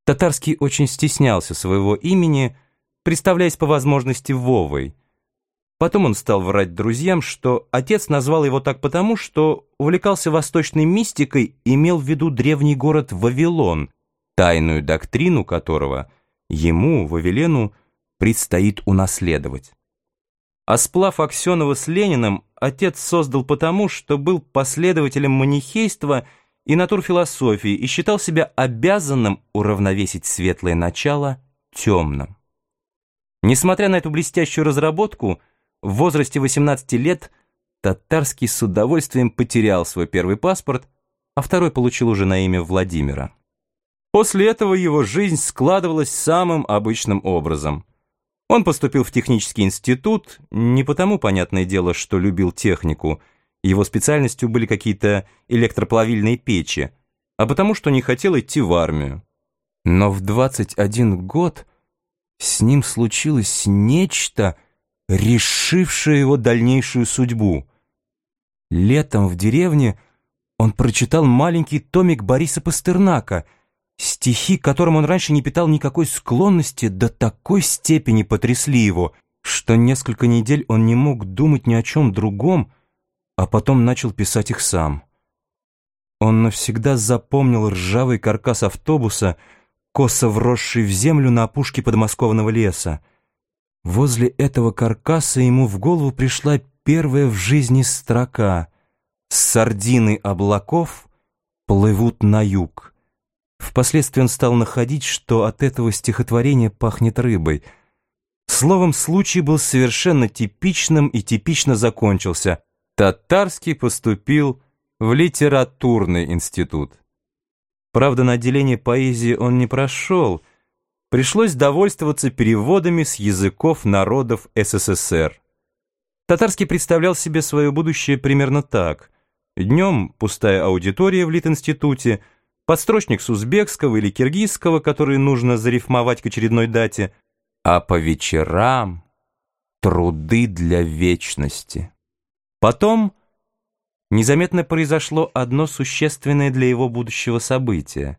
Татарский очень стеснялся своего имени, представляясь по возможности Вовой. Потом он стал врать друзьям, что отец назвал его так потому, что увлекался восточной мистикой и имел в виду древний город Вавилон, тайную доктрину которого ему, Вавилену, предстоит унаследовать. А сплав Аксенова с Лениным отец создал потому, что был последователем манихейства и натурфилософии и считал себя обязанным уравновесить светлое начало темным. Несмотря на эту блестящую разработку, в возрасте 18 лет Татарский с удовольствием потерял свой первый паспорт, а второй получил уже на имя Владимира. После этого его жизнь складывалась самым обычным образом. Он поступил в технический институт, не потому, понятное дело, что любил технику, его специальностью были какие-то электроплавильные печи, а потому, что не хотел идти в армию. Но в 21 год с ним случилось нечто, решившее его дальнейшую судьбу. Летом в деревне он прочитал маленький томик Бориса Пастернака, стихи, к которым он раньше не питал никакой склонности, до такой степени потрясли его, что несколько недель он не мог думать ни о чем другом, а потом начал писать их сам. Он навсегда запомнил ржавый каркас автобуса, косо вросший в землю на опушке подмосковного леса. Возле этого каркаса ему в голову пришла первая в жизни строка: «Сардины облаков плывут на юг». Впоследствии он стал находить, что от этого стихотворения пахнет рыбой. Словом, случай был совершенно типичным и типично закончился. Татарский поступил в литературный институт. Правда, на отделение поэзии он не прошел. Пришлось довольствоваться переводами с языков народов СССР. Татарский представлял себе свое будущее примерно так. Днем пустая аудитория в Литинституте, подстрочник с узбекского или киргизского, который нужно зарифмовать к очередной дате, а по вечерам труды для вечности. Потом незаметно произошло одно существенное для его будущего событие.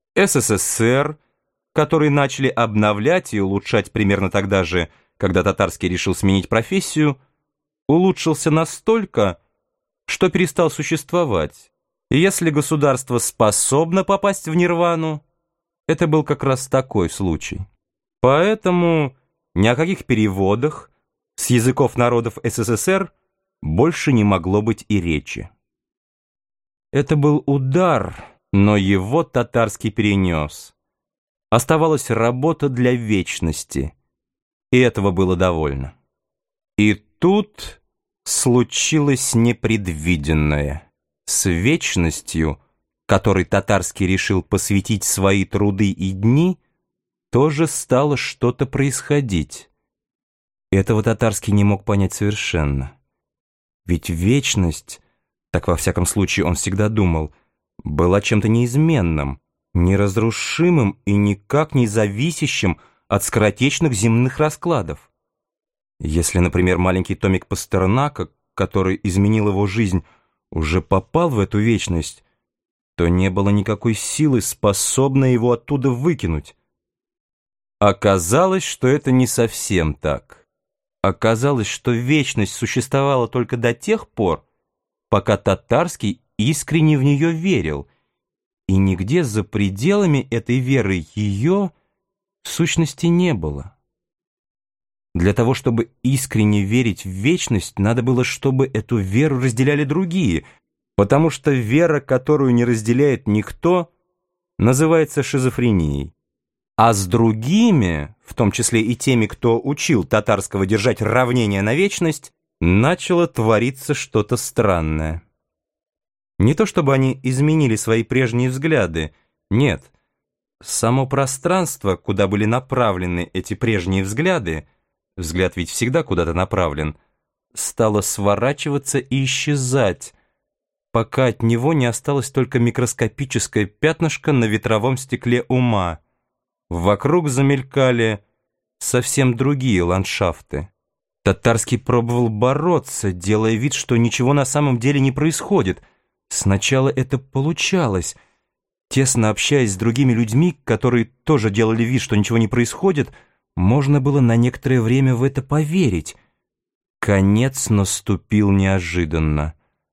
СССР, который начали обновлять и улучшать примерно тогда же, когда Татарский решил сменить профессию, улучшился настолько, что перестал существовать. И если государство способно попасть в нирвану, это был как раз такой случай. Поэтому ни о каких переводах с языков народов СССР больше не могло быть и речи. Это был удар, но его Татарский перенес. Оставалась работа для вечности, и этого было довольно. И тут случилось непредвиденное. С вечностью, которой Татарский решил посвятить свои труды и дни, тоже стало что-то происходить. Этого Татарский не мог понять совершенно. Ведь вечность, так во всяком случае он всегда думал, была чем-то неизменным, неразрушимым и никак не зависящим от скоротечных земных раскладов. Если, например, маленький томик Пастернака, который изменил его жизнь, уже попал в эту вечность, то не было никакой силы, способной его оттуда выкинуть. Оказалось, что это не совсем так. Оказалось, что вечность существовала только до тех пор, пока Татарский искренне в нее верил, и нигде за пределами этой веры ее в сущности не было. Для того, чтобы искренне верить в вечность, надо было, чтобы эту веру разделяли другие, потому что вера, которую не разделяет никто, называется шизофренией. А с другими, в том числе и теми, кто учил Татарского держать равнение на вечность, начало твориться что-то странное. Не то чтобы они изменили свои прежние взгляды, нет. Само пространство, куда были направлены эти прежние взгляды, взгляд ведь всегда куда-то направлен, стало сворачиваться и исчезать, пока от него не осталось только микроскопическое пятнышко на ветровом стекле ума. Вокруг замелькали совсем другие ландшафты. Татарский пробовал бороться, делая вид, что ничего на самом деле не происходит. Сначала это получалось, Тесно общаясь с другими людьми, которые тоже делали вид, что ничего не происходит, можно было на некоторое время в это поверить. Конец наступил неожиданно.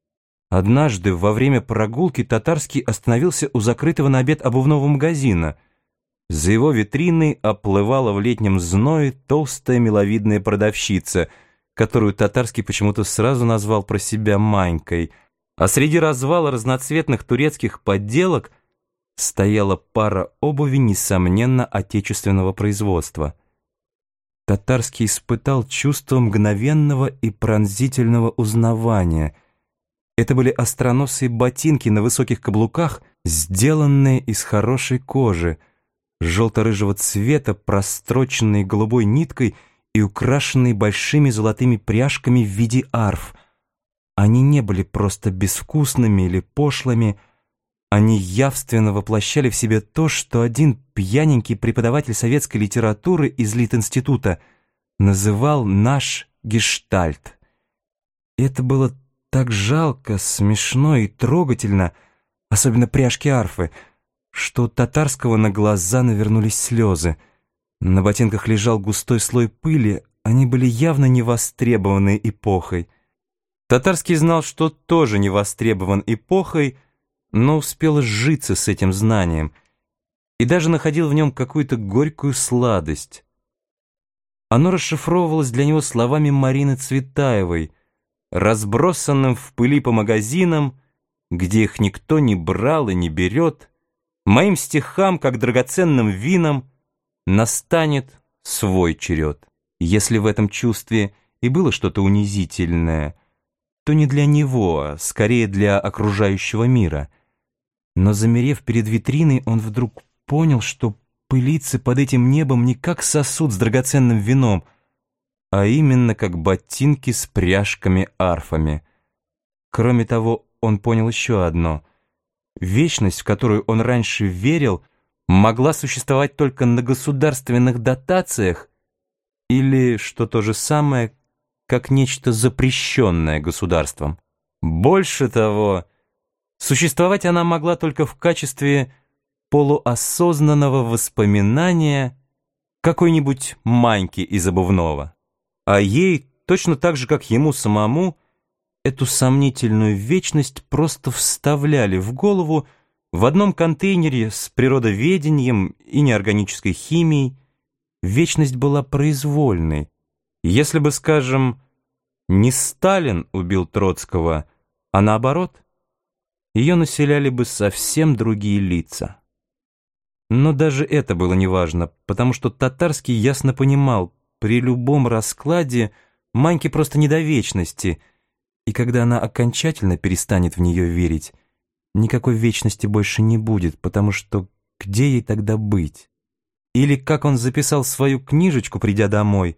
Однажды во время прогулки Татарский остановился у закрытого на обед обувного магазина. За его витриной оплывала в летнем зное толстая миловидная продавщица, которую Татарский почему-то сразу назвал про себя Манькой, а среди развала разноцветных турецких подделок стояла пара обуви, несомненно, отечественного производства. Татарский испытал чувство мгновенного и пронзительного узнавания. Это были остроносые ботинки на высоких каблуках, сделанные из хорошей кожи, желто-рыжего цвета, простроченные голубой ниткой и украшенные большими золотыми пряжками в виде арф. Они не были просто безвкусными или пошлыми, они явственно воплощали в себе то, что один пьяненький преподаватель советской литературы из Литинститута называл «наш гештальт». Это было так жалко, смешно и трогательно, особенно пряжки арфы, что у Татарского на глаза навернулись слезы. На ботинках лежал густой слой пыли, они были явно не востребованы эпохой. Татарский знал, что тоже не востребован эпохой, но успел сжиться с этим знанием и даже находил в нем какую-то горькую сладость. Оно расшифровывалось для него словами Марины Цветаевой, разбросанным в пыли по магазинам, где их никто не брал и не берет, моим стихам, как драгоценным винам, настанет свой черед. Если в этом чувстве и было что-то унизительное, то не для него, а скорее для окружающего мира. Но, замерев перед витриной, он вдруг понял, что пылится под этим небом не как сосуд с драгоценным вином, а именно как ботинки с пряжками-арфами. Кроме того, он понял еще одно. Вечность, в которую он раньше верил, могла существовать только на государственных дотациях или, что то же самое, как нечто запрещенное государством. Больше того, существовать она могла только в качестве полуосознанного воспоминания какой-нибудь Маньки из обувного. А ей, точно так же, как ему самому, эту сомнительную вечность просто вставляли в голову в одном контейнере с природоведением и неорганической химией. Вечность была произвольной. Если бы, скажем, не Сталин убил Троцкого, а наоборот, ее населяли бы совсем другие лица. Но даже это было неважно, потому что Татарский ясно понимал, при любом раскладе Маньке просто не до вечности, и когда она окончательно перестанет в нее верить, никакой вечности больше не будет, потому что где ей тогда быть? Или, как он записал в свою книжечку, придя домой,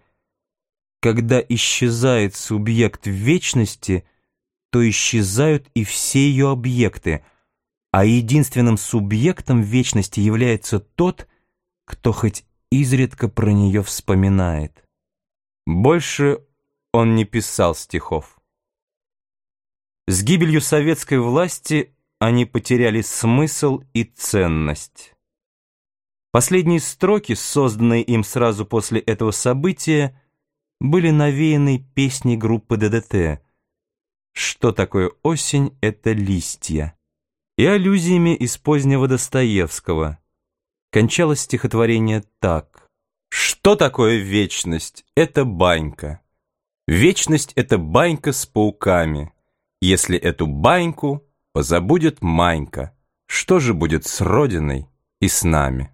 когда исчезает субъект вечности, то исчезают и все ее объекты, а единственным субъектом вечности является тот, кто хоть изредка про нее вспоминает. Больше он не писал стихов. С гибелью советской власти они потеряли смысл и ценность. Последние строки, созданные им сразу после этого события, были навеяны песней группы ДДТ «Что такое осень? Это листья» и аллюзиями из позднего Достоевского. Кончалось стихотворение так: «Что такое вечность? Это банька. Вечность — это банька с пауками. Если эту баньку позабудет Манька, что же будет с Родиной и с нами?»